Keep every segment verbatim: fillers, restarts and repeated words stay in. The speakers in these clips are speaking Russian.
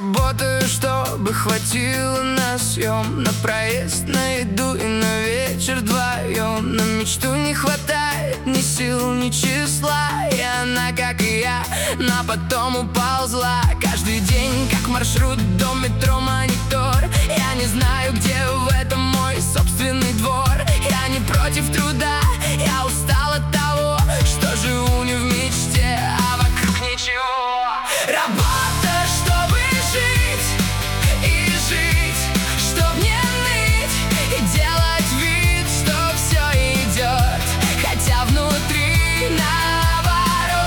работаю, чтобы хватило на съем, на проезд, на еду и на вечер вдвоем. На мечту не хватает ни сил, ни числа, и она, как и я, на потом уползла. Каждый день, как маршрут до метро монитор. Я не знаю, где в этом мой собственный двор. Я не против труда, я устал от того, что живу не в мечте, а вокруг ничего. Работа, чтобы жить и жить, чтоб не ныть и делать вид, что все идет, хотя внутри наоборот.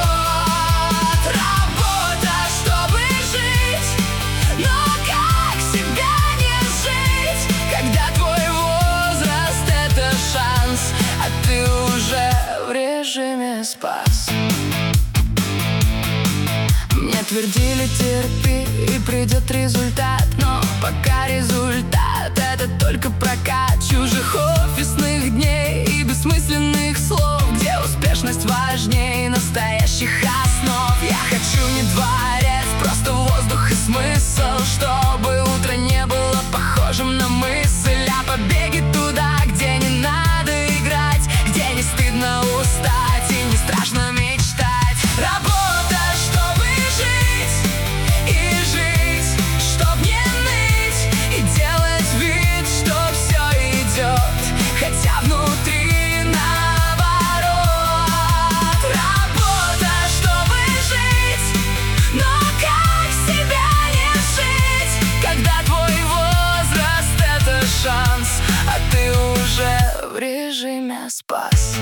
Работа, чтобы жить, но как себя не жить, когда твой возраст — это шанс, а ты уже в режиме спас. Мне твердили: терпи, и придет результат. Но пока результат — это только прокат чужих офисных дней и бессмысленных слов, где успешность важнее настоящих основ. Я хочу не дворец, просто воздух и смысл, чтобы утро не было похожим на мысль о побеге туда, где не надо играть, где не стыдно устать и не страшно мечтать. Работа, чтобы жить и жить, чтоб не ныть и делать вид, что все идет, хотя внутри наоборот. Работа, чтобы жить, но как себя не жить, когда твой возраст — это шанс, а ты уже в режиме спас.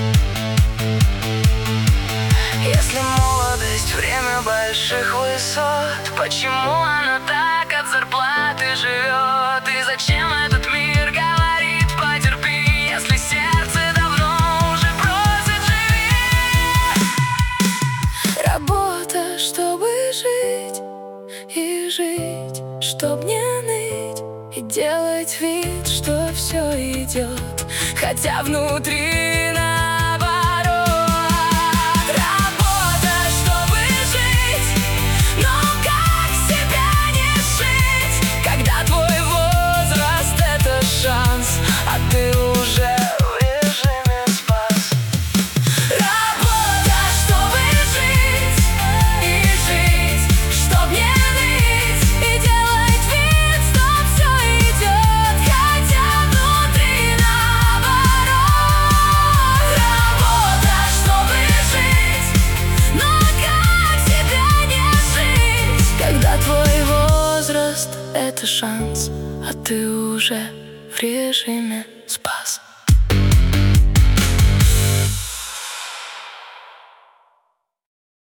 Если молодость — время больших высот, почему она так от зарплаты живет? И зачем этот мир говорит: потерпи, если сердце давно уже просит: живи? Работа, чтобы жить и жить, чтоб не ныть и делать вид, что все идет, хотя внутри наоборот. Работа, чтобы жить, но как себя не жить, когда твой возраст — это шанс, а ты уже в режиме спас. Работа, чтобы жить и жить, чтоб не ныть и делать вид, что все идет, хотя внутри наоборот. Работа, чтобы жить, но как себя не жить, когда твой возраст — это шанс, а ты уже в режиме спас.